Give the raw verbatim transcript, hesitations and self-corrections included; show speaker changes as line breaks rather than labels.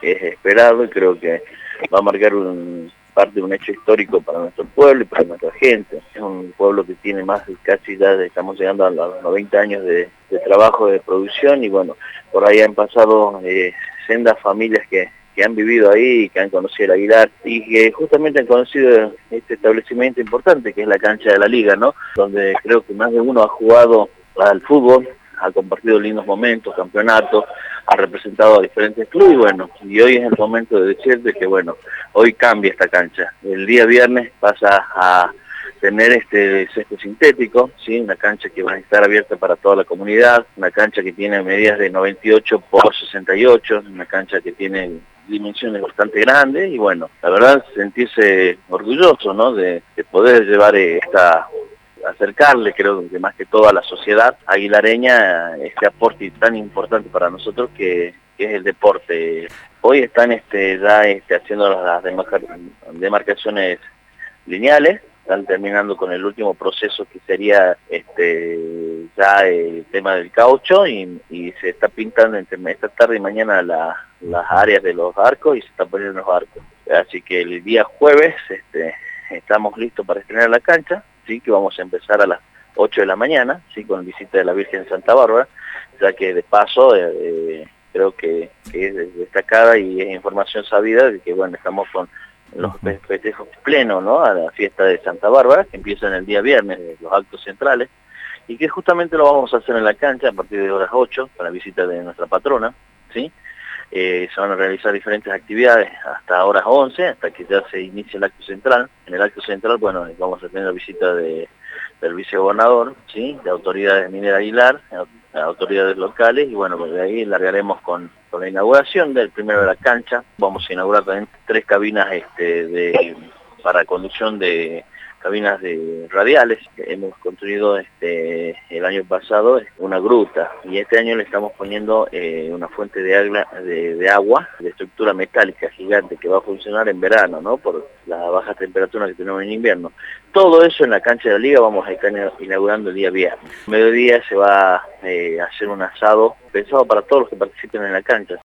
es esperado y creo que va a marcar un, parte de un hecho histórico para nuestro pueblo y para nuestra gente. Es un pueblo que tiene más de casi ya de, estamos llegando a los noventa años de, de trabajo, de producción, y bueno, por ahí han pasado eh, sendas familias que, que han vivido ahí, que han conocido el Aguilar y que justamente han conocido este establecimiento importante que es la cancha de la Liga, ¿no? Donde creo que más de uno ha jugado al fútbol, ha compartido lindos momentos, campeonatos, ha representado a diferentes clubes y bueno, y hoy es el momento de decirte que bueno, hoy cambia esta cancha. El día viernes pasa a tener este césped sintético, ¿sí? Una cancha que va a estar abierta para toda la comunidad, una cancha que tiene medidas de noventa y ocho por sesenta y ocho, una cancha que tiene dimensiones bastante grandes y bueno, la verdad sentirse orgulloso, ¿no? De, de poder llevar esta, acercarle, creo que más que todo a la sociedad aguilareña, este aporte tan importante para nosotros que, que es el deporte. Hoy están este, ya este, haciendo las demarcaciones lineales, están terminando con el último proceso que sería este ya el tema del caucho y, y se está pintando entre esta tarde y mañana la, las áreas de los arcos y se están poniendo los arcos. Así que el día jueves este, estamos listos para estrenar la cancha, sí, que vamos a empezar a las ocho de la mañana, sí, con visita de la Virgen de Santa Bárbara, ya que de paso eh, eh, creo que, que es destacada y es información sabida de que bueno, estamos con los festejos plenos, ¿no? A la fiesta de Santa Bárbara, que empieza en el día viernes, los actos centrales, y que justamente lo vamos a hacer en la cancha a partir de horas ocho, para la visita de nuestra patrona, ¿sí? Eh, se van a realizar diferentes actividades hasta horas once, hasta que ya se inicie el acto central. En el acto central, bueno, vamos a tener la visita de, del vicegobernador, ¿sí? De autoridades mineras Aguilar, autoridades locales, y bueno, pues de ahí largaremos con, con la inauguración del primero de la cancha. Vamos a inaugurar también tres cabinas este, de, para conducción de cabinas de radiales. Hemos construido este el año pasado una gruta y este año le estamos poniendo eh, una fuente de, agua, de, de agua de estructura metálica gigante que va a funcionar en verano, ¿no? Por la baja temperatura que tenemos en invierno. Todo eso en la cancha de la Liga vamos a estar inaugurando el día viernes. Mediodía se va eh, a hacer un asado pensado para todos los que participen en la cancha.